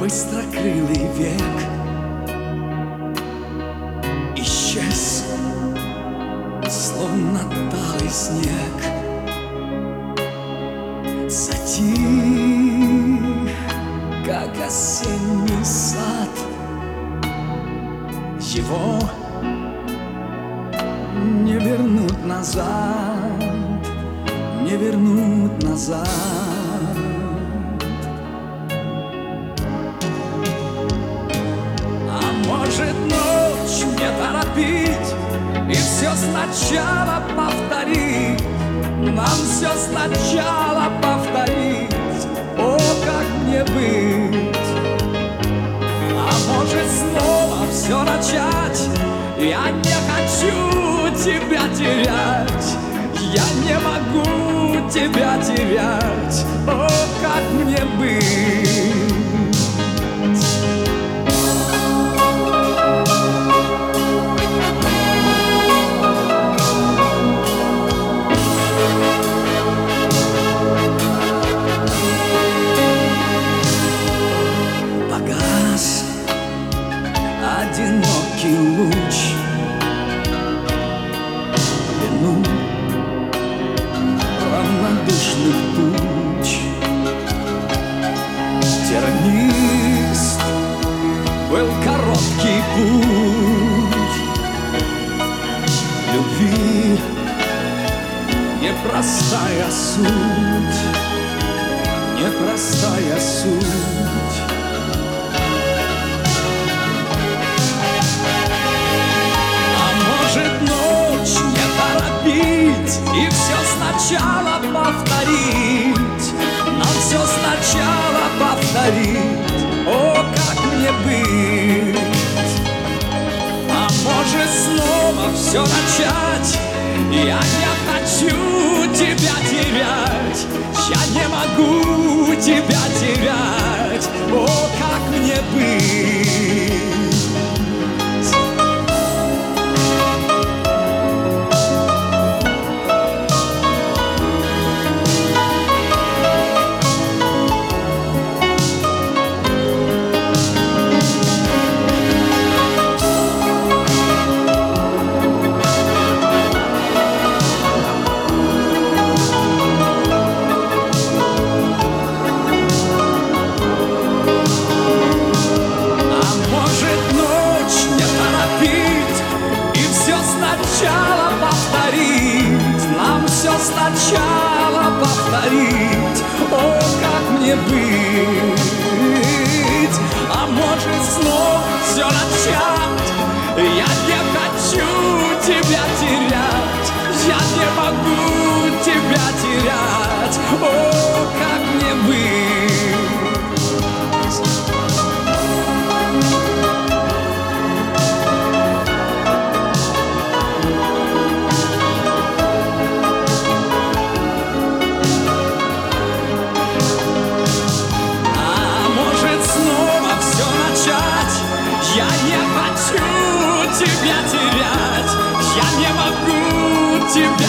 Быстрокрылый век исчез, словно талый снег. Затих, как осенний сад. Его не вернуть назад, не вернуть назад. Может, ночь не торопить и все сначала повторить, нам все сначала повторить. О, как мне быть? А может, снова все начать? Я не хочу тебя терять, я не могу тебя терять. О, как мне быть? Одинокий луч длину равнодушных туч. Тернист был короткий путь любви, непростая суть, непростая суть. Ночь не торопить и все сначала повторить, нам все сначала повторить. О, как мне быть? А может, снова все начать? Я не хочу тебя терять, я не могу тебя терять. О, как мне быть? Сначала повторить, нам все сначала повторить. О, как мне быть? А может, снова все начать? Я не хочу тебя терять, я не могу тебя терять. О, как мне быть? Я не хочу тебя терять, я не могу тебя